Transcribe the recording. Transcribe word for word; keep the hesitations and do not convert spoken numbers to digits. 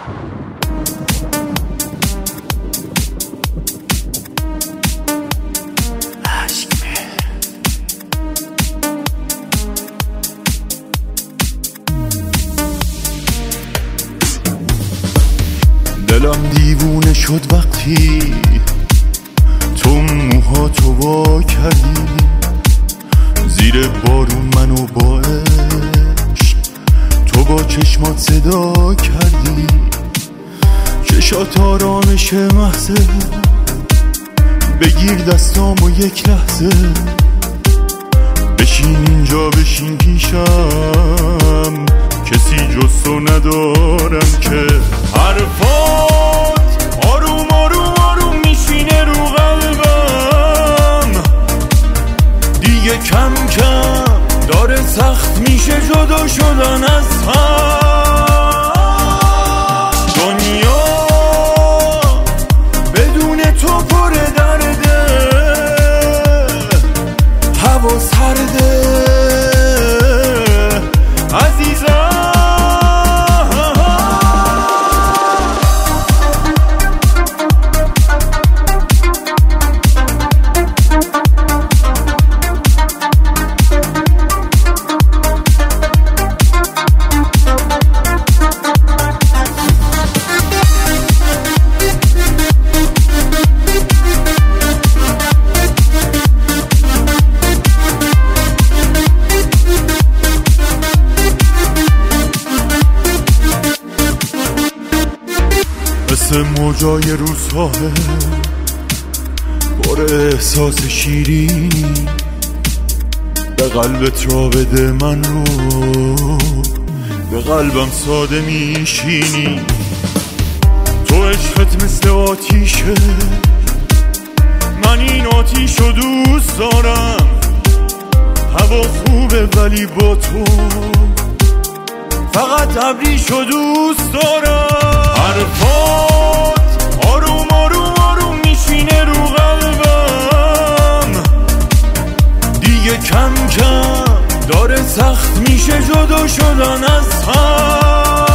دلم دیوونه شد وقتی تو موها تو وا کردی، زیر بارون منو با عشق تو با چشمات صدا کردی. چشات آرامش محضه، بگیر دستامو یک لحظه، بشین اینجا بشین پیشم، کسی جز تو ندارم که. حرفات آروم آروم آروم میشینه رو قلبم، دیگه کم کم داره سخت میشه جدا شدن از هم. دنیا بدون تو پر درده، هوا سرده عزیزم. مثل موجای رو ساحل پر احساس شیرینی، به قلبت را بده من رو، به قلبم ساده میشینی. تو عشقت مثل آتیشه، من این آتیش رو دوست دارم. هوا خوبه ولی با تو فقط ابریشو دوست دارم. حرفات آروم آروم آروم میشینه رو قلبم، دیگه کم کم داره سخت میشه جدا شدن از هم.